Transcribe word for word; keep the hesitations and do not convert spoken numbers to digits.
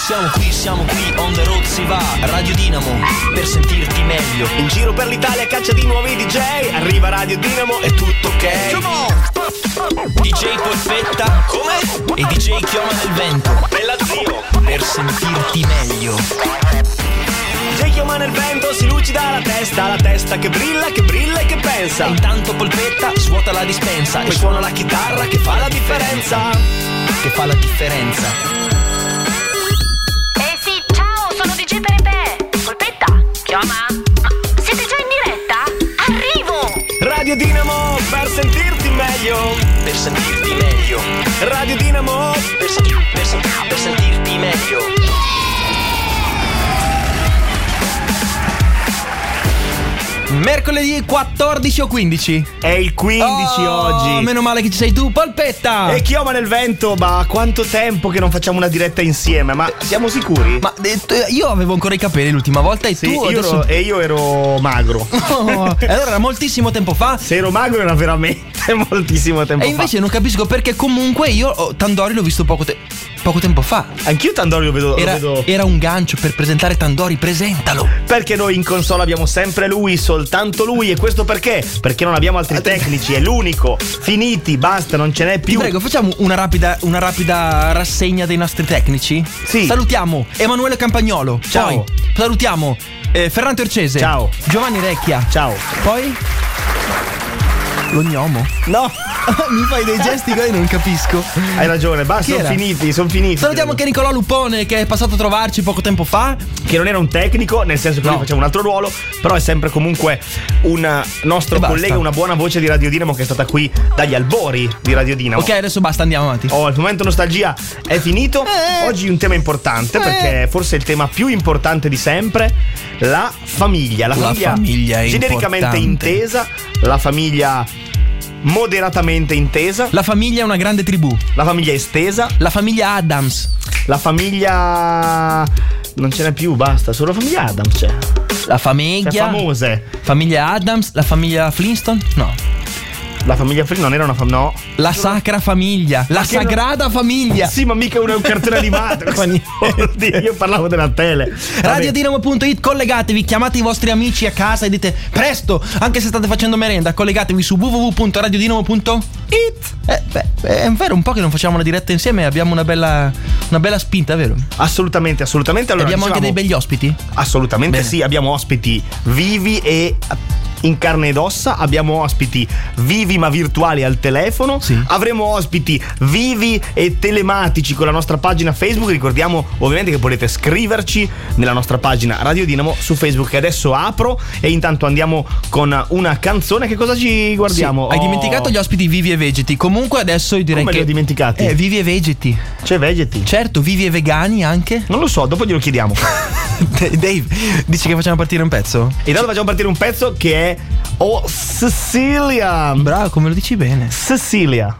Siamo qui, siamo qui, on the road si va. Radio Dinamo, per sentirti meglio. In giro per l'Italia caccia di nuovi D J. Arriva Radio Dinamo e tutto ok. Come on! D J Polpetta. Come? E D J Chioma nel vento. Bella zio. Per sentirti meglio. D J Chioma nel vento, si lucida la testa. La testa che brilla, che brilla e che pensa. E intanto Polpetta svuota la dispensa. Poi suona la chitarra che fa la differenza. Che fa la differenza. Chioma? Ma siete già in diretta? Arrivo! Radio Dinamo per sentirti meglio. Per sentirti meglio. Radio Dinamo per, sen- per, sen- per sentirti meglio. Mercoledì quattordici o quindici? È il quindici oh, oggi. Meno male che ci sei tu, Polpetta. E Chioma nel vento, ma quanto tempo che non facciamo una diretta insieme? Ma siamo sicuri? Ma eh, io avevo ancora i capelli l'ultima volta e sì, tu io adesso... ero, e io ero magro. Oh, e allora era moltissimo tempo fa. Se ero magro era veramente moltissimo tempo fa. E invece fa. Non capisco perché comunque io oh, Tandori l'ho visto poco, te- poco tempo fa. Anch'io Tandori lo vedo, era, lo vedo. Era un gancio per presentare Tandori, presentalo. Perché noi in console abbiamo sempre lui, soltanto lui. E questo perché? Perché non abbiamo altri tecnici, è l'unico. Finiti, basta, non ce n'è più. Ti prego, facciamo una rapida, una rapida rassegna dei nostri tecnici. Sì. Salutiamo Emanuele Campagnolo. Ciao. Poi salutiamo eh, Ferrante Orcese. Ciao. Giovanni Recchia. Ciao. Poi lo gnomo. No. Mi fai dei gesti che io non capisco. Hai ragione, basta, sono finiti, sono finiti. Salutiamo anche Nicolò Lupone che è passato a trovarci poco tempo fa. Che non era un tecnico, nel senso che no. Noi facciamo un altro ruolo, però è sempre comunque un nostro collega, una buona voce di Radio Dinamo che è stata qui dagli albori di Radio Dinamo. Ok, adesso basta, andiamo avanti. Oh, il momento nostalgia è finito. Eh. Oggi un tema importante, eh. perché forse è il tema più importante di sempre. La famiglia. La, la famiglia, famiglia è genericamente importante. intesa. La famiglia moderatamente intesa. La famiglia è una grande tribù. La famiglia estesa. La famiglia Adams. La famiglia... non ce n'è più, basta, solo la famiglia Adams c'è. La famiglia... C'è famose. Famiglia Adams, la famiglia Flintstone? No. La famiglia Flintstone non era una famiglia, no. La sacra famiglia. La sagrada non... famiglia. Sì, ma mica un, un cartone animato. Oddio, io parlavo della tele. Radiodinamo punto it, collegatevi, chiamate i vostri amici a casa e dite presto, anche se state facendo merenda, collegatevi su w w w punto radiodinamo punto it. Eh, beh, è vero, un po' che non facciamo una diretta insieme e abbiamo una bella, una bella spinta, vero? Assolutamente, assolutamente. Allora, abbiamo dicevamo, anche dei begli ospiti? Assolutamente. Bene. Sì, abbiamo ospiti vivi e in carne ed ossa, abbiamo ospiti vivi ma virtuali al telefono, sì. Avremo ospiti vivi e telematici con la nostra pagina Facebook. Ricordiamo ovviamente che potete scriverci nella nostra pagina Radio Dinamo su Facebook, che adesso apro, e intanto andiamo con una canzone. Che cosa ci guardiamo? Sì, hai oh. dimenticato gli ospiti vivi e vegeti. Comunque adesso io direi Come che li ho dimenticati? Eh, vivi e vegeti. C'è vegeti? Certo, vivi e vegani anche. Non lo so, dopo glielo chiediamo. Dave, dici che facciamo partire un pezzo? Intanto facciamo partire un pezzo che è Oh Cecilia. Bravo, come lo dici bene. Cecilia.